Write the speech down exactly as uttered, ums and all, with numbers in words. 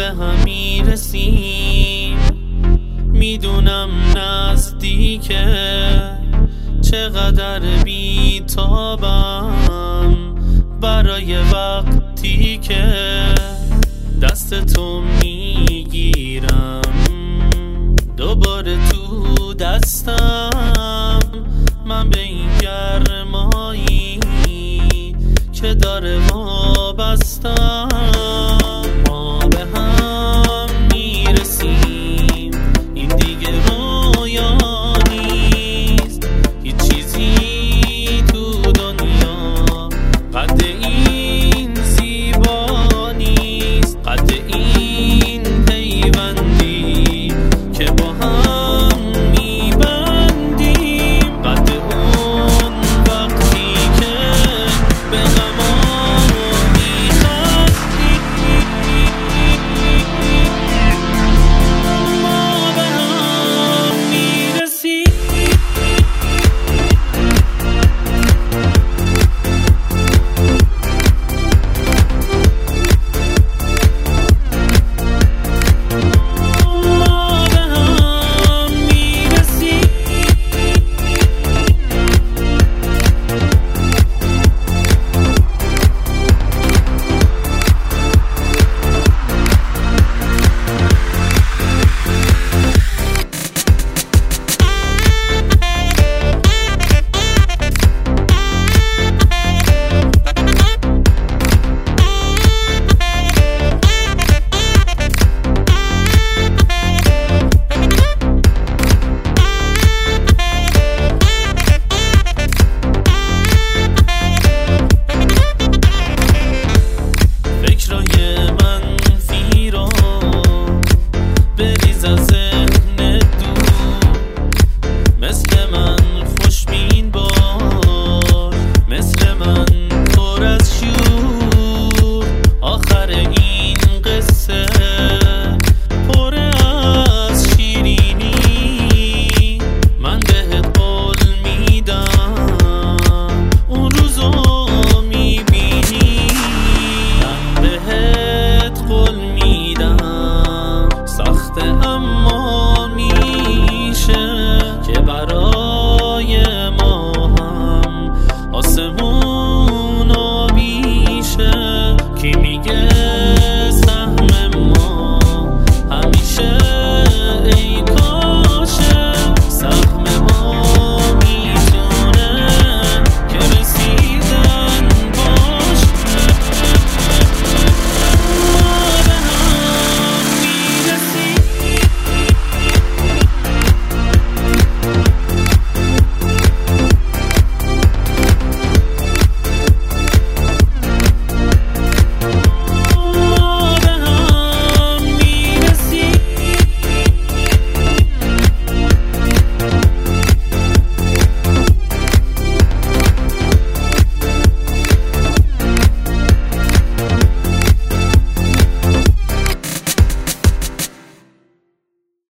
به هم میرسیم، میدونم نزدیکه، چقدر بی‌تابم برای وقتی که دست تو میگیرم دوباره تو دستم. من به این گرمایی که داره وابستم، ما به هم میرسیم، این دیگه رویا نیست، هیچ چیزی تو دنیا قد این زیبا نیست، قد این پیوندی که با هم میبندیم، قد اون وقتی که به غمامون میخندیم. ما به هم میرسیم. فکرای من